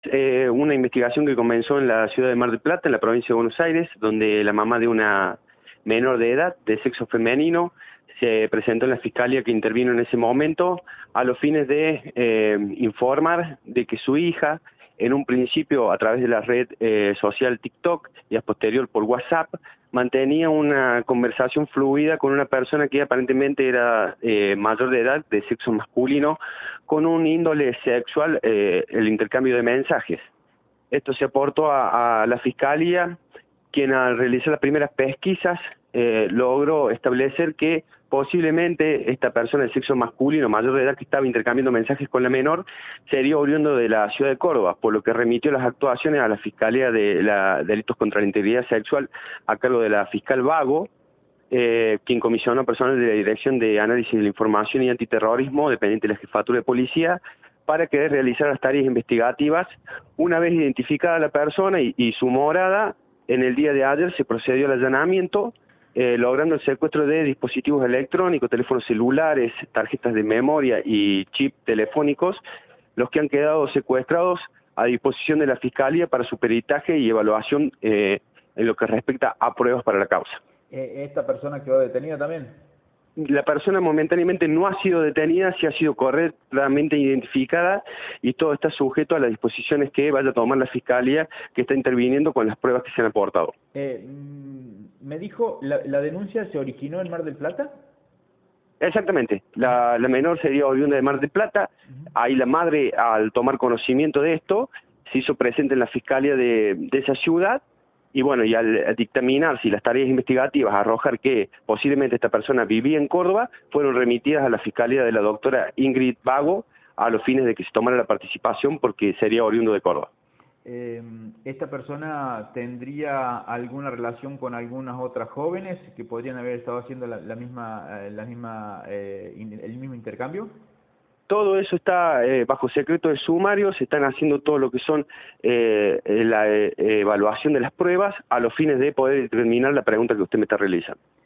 Una investigación que comenzó en la ciudad de Mar del Plata, en la provincia de Buenos Aires, donde la mamá de una menor de edad, de sexo femenino, se presentó en la fiscalía que intervino en ese momento a los fines de informar de que su hija, en un principio a través de la red social TikTok y a posterior por WhatsApp, mantenía una conversación fluida con una persona que aparentemente era mayor de edad, de sexo masculino, con un índole sexual, el intercambio de mensajes. Esto se aportó a la Fiscalía, quien al realizar las primeras pesquisas logró establecer que posiblemente esta persona de sexo masculino mayor de edad que estaba intercambiando mensajes con la menor sería oriundo de la ciudad de Córdoba, por lo que remitió las actuaciones a la Fiscalía de Delitos contra la Integridad Sexual a cargo de la fiscal Vago, quien comisionó personal de la Dirección de Análisis de la Información y Antiterrorismo, dependiente de la Jefatura de Policía, para que realizara las tareas investigativas. Una vez identificada la persona y su morada, en el día de ayer se procedió al allanamiento, logrando el secuestro de dispositivos electrónicos, teléfonos celulares, tarjetas de memoria y chip telefónicos, los que han quedado secuestrados a disposición de la Fiscalía para su peritaje y evaluación en lo que respecta a pruebas para la causa. ¿Esta persona quedó detenida también? La persona momentáneamente no ha sido detenida, sí ha sido correctamente identificada y todo está sujeto a las disposiciones que vaya a tomar la Fiscalía, que está interviniendo con las pruebas que se han aportado. Me dijo, ¿la denuncia se originó en Mar del Plata? Exactamente, la menor sería oriunda de Mar del Plata. Ahí la madre, al tomar conocimiento de esto, se hizo presente en la Fiscalía de esa ciudad. Y bueno, y al dictaminar si las tareas investigativas arrojar que posiblemente esta persona vivía en Córdoba, fueron remitidas a la Fiscalía de la doctora Ingrid Vago a los fines de que se tomara la participación porque sería oriundo de Córdoba. ¿Esta persona tendría alguna relación con algunas otras jóvenes que podrían haber estado haciendo el mismo intercambio? Todo eso está bajo secreto de sumario, se están haciendo todo lo que son la evaluación de las pruebas a los fines de poder determinar la pregunta que usted me está realizando.